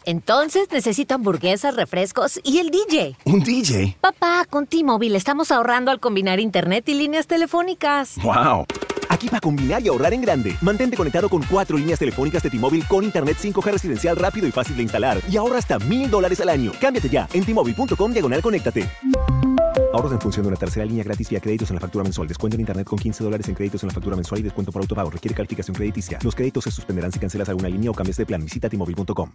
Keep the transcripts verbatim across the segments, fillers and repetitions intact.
Entonces necesito hamburguesas, refrescos y el D J. ¿Un D J? Papá, con T-Mobile estamos ahorrando al combinar internet y líneas telefónicas. ¡Wow! Aquí para combinar y ahorrar en grande. Mantente conectado con cuatro líneas telefónicas de T-Mobile con internet cinco G residencial rápido y fácil de instalar. Y ahorra hasta mil dólares al año. Cámbiate ya en T-Mobile punto com diagonal conéctate. Ahorros en función de una tercera línea gratis vía créditos en la factura mensual. Descuento en internet con quince dólares en créditos en la factura mensual y descuento por autopago. Requiere calificación crediticia. Los créditos se suspenderán si cancelas alguna línea o cambias de plan. Visita T Mobile punto com.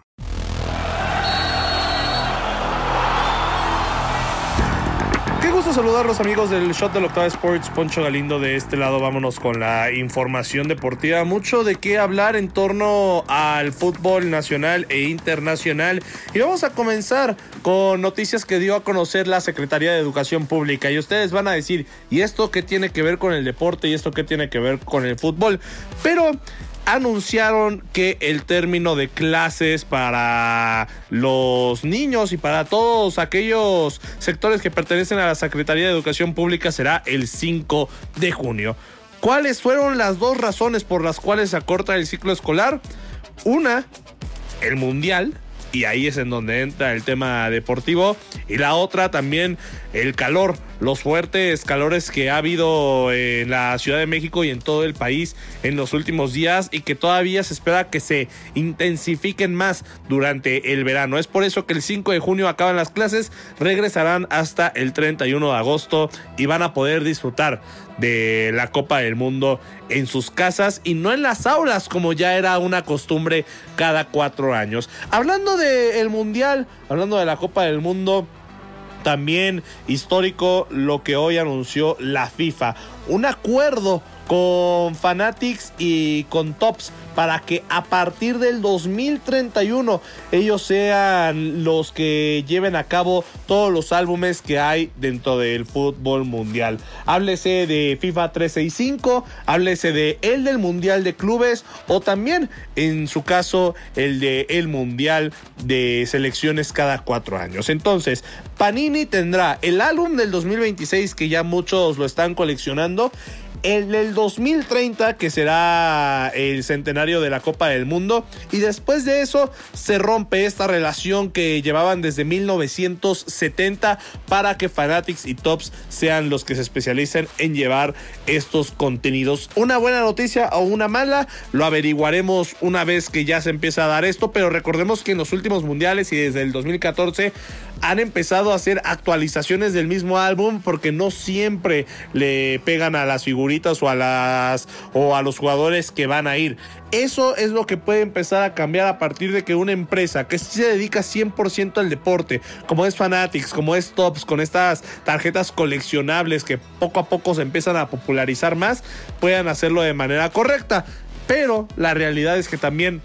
Qué gusto saludarlos, amigos del Shot del Octava Sports. Poncho Galindo de este lado. Vámonos con la información deportiva. Mucho de qué hablar en torno al fútbol nacional e internacional. Y vamos a comenzar con noticias que dio a conocer la Secretaría de Educación Pública. Y ustedes van a decir, ¿y esto qué tiene que ver con el deporte? ¿Y esto qué tiene que ver con el fútbol? Pero anunciaron que el término de clases para los niños y para todos aquellos sectores que pertenecen a la Secretaría de Educación Pública será el cinco de junio. ¿Cuáles fueron las dos razones por las cuales se acorta el ciclo escolar? Una, el mundial, y ahí es en donde entra el tema deportivo, y la otra también el calor, los fuertes calores que ha habido en la Ciudad de México y en todo el país en los últimos días y que todavía se espera que se intensifiquen más durante el verano. Es por eso que el cinco de junio acaban las clases, regresarán hasta el treinta y uno de agosto y van a poder disfrutar de la Copa del Mundo en sus casas y no en las aulas como ya era una costumbre cada cuatro años. Hablando del Mundial, hablando de la Copa del Mundo, también histórico lo que hoy anunció la FIFA, un acuerdo con Fanatics y con Tops para que a partir del dos mil treinta y uno ellos sean los que lleven a cabo todos los álbumes que hay dentro del fútbol mundial. Háblese de FIFA trescientos sesenta y cinco, háblese de el del Mundial de Clubes o también en su caso el de el Mundial de Selecciones cada cuatro años. Entonces Panini tendrá el álbum del dos mil veintiséis que ya muchos lo están coleccionando, el del dos mil treinta que será el centenario de la Copa del Mundo, y después de eso se rompe esta relación que llevaban desde mil novecientos setenta para que Fanatics y Tops sean los que se especialicen en llevar estos contenidos. Una buena noticia o una mala, lo averiguaremos una vez que ya se empieza a dar esto, pero recordemos que en los últimos mundiales y desde el dos mil catorce han empezado a hacer actualizaciones del mismo álbum porque no siempre le pegan a las figuritas o a las o a los jugadores que van a ir. Eso es lo que puede empezar a cambiar a partir de que una empresa que sí se dedica cien por ciento al deporte, como es Fanatics, como es Tops, con estas tarjetas coleccionables que poco a poco se empiezan a popularizar más, puedan hacerlo de manera correcta. Pero la realidad es que también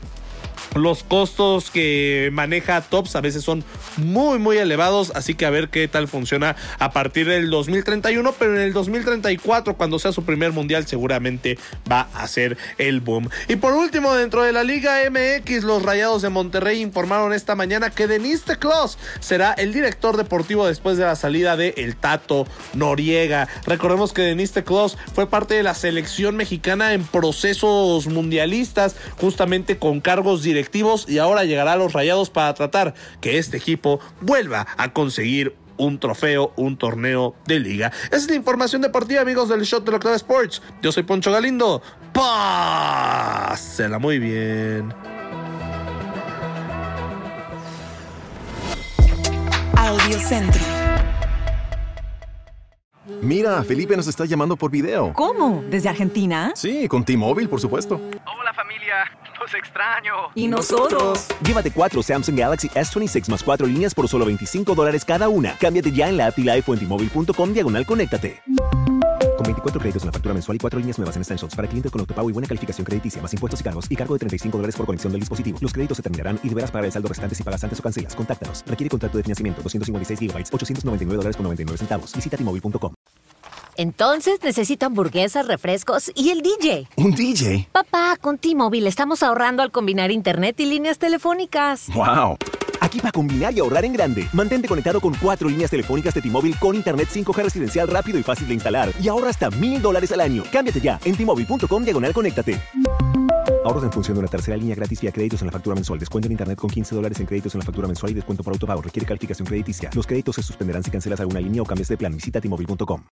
los costos que maneja Tops a veces son muy muy elevados, así que a ver qué tal funciona a partir del dos mil treinta y uno, pero en el dos mil treinta y cuatro, cuando sea su primer mundial, seguramente va a ser el boom. Y por último, dentro de la Liga M X, los Rayados de Monterrey informaron esta mañana que Denis Teclós será el director deportivo después de la salida de el Tato Noriega. Recordemos que Denis Teclós fue parte de la selección mexicana en procesos mundialistas, justamente con cargos directivos, y ahora llegará a los Rayados para tratar que este equipo vuelva a conseguir un trofeo, un torneo de liga. Esa es la información deportiva, amigos del Shot del Octava Sports. Yo soy Poncho Galindo. Pásela muy bien. Audio Centro. Mira, Felipe nos está llamando por video. ¿Cómo? ¿Desde Argentina? Sí, con T-Mobile, por supuesto. Hola familia, los extraño. ¿Y nosotros? Llévate cuatro Samsung Galaxy S veintiséis más cuatro líneas por solo veinticinco dólares cada una. Cámbiate ya en la app y live o en T-Mobile punto com diagonal conéctate. Con veinticuatro créditos en la factura mensual y cuatro líneas nuevas en Essentials para clientes con autopago y buena calificación crediticia, más impuestos y cargos y cargo de treinta y cinco dólares por conexión del dispositivo. Los créditos se terminarán y deberás pagar el saldo restante si pagas antes o cancelas. Contáctanos. Requiere contrato de financiamiento. doscientos cincuenta y seis gigabytes, ochocientos noventa y nueve dólares con noventa y nueve centavos. Visita T Mobile punto com. Entonces necesito hamburguesas, refrescos y el D J. ¿Un D J? Papá, con T-Mobile estamos ahorrando al combinar internet y líneas telefónicas. ¡Wow! Aquí para combinar y ahorrar en grande. Mantente conectado con cuatro líneas telefónicas de T-Mobile con internet cinco G residencial rápido y fácil de instalar. Y ahorra hasta mil dólares al año. Cámbiate ya en T Mobile punto com diagonal conéctate. Ahorros en función de una tercera línea gratis vía créditos en la factura mensual. Descuento en internet con quince dólares en créditos en la factura mensual y descuento por autopago. Requiere calificación crediticia. Los créditos se suspenderán si cancelas alguna línea o cambias de plan. Visita T Mobile punto com.